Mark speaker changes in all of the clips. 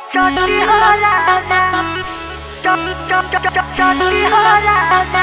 Speaker 1: चोटी हो राजा चोटी हो राजा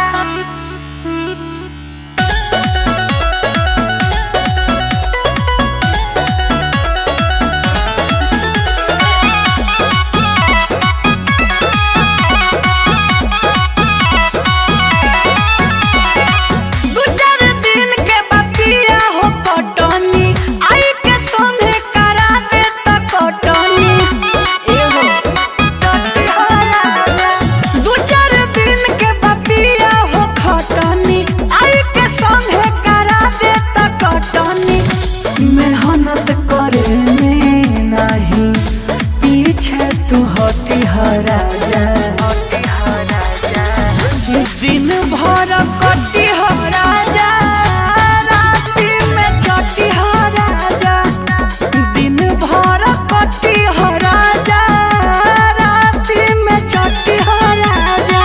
Speaker 1: तू हटी राजा दिन भर कटी हो राजा राती में चटी हो राजा दिन भर कटी हो राजा राती में चटी हो राजा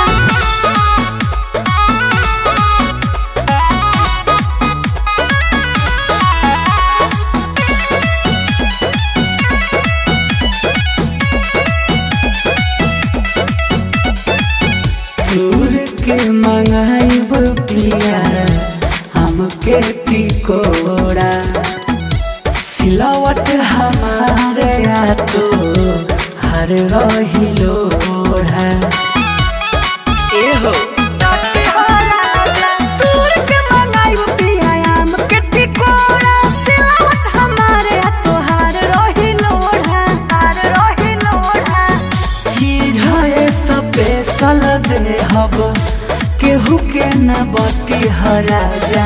Speaker 1: दूर के मंगाइब पिया हमके टिकोड़ा सिलावट हमारे या तो हर रही लोढ़ा एहो दूर के मंगाइब पिया हमके टिकोड़ा सिलावट हमारे या तो हर रही लोढ़ा चीज है स्पेशल दे हब केहू के न बटी राजा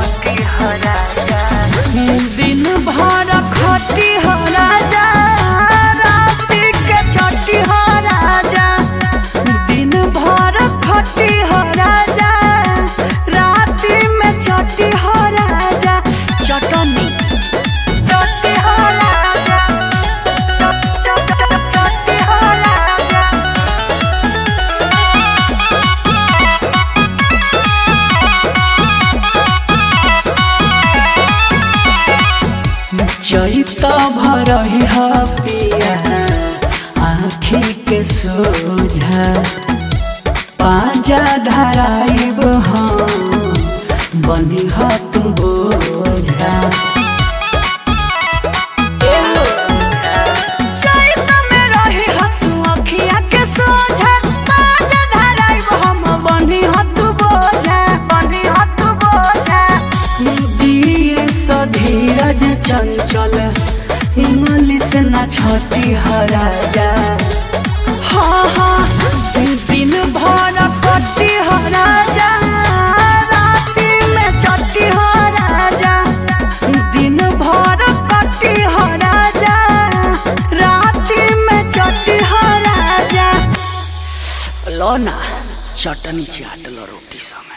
Speaker 1: दिन भर खटी हो राजा राती के चटी हो राजा दिन भर खटी हो राजा राती में चटी हो राजा चटनी चटी हो राजा चटी हो राजा चैत भरही पिया आँखी के सोझा पाजा धराइब हम बनी तू बोझा चैत में रही तू अखिया के सोझा पाजा धराइब हम बनी तू बोझा दिए धीरज चंचल इंग्लिश न छटी राजा हाँ दिन भर कटी राजा राती में चटी राजा दिन भर कटी राजा राती में चटी राजा लो ना चटनी चाट लो रोटी संग।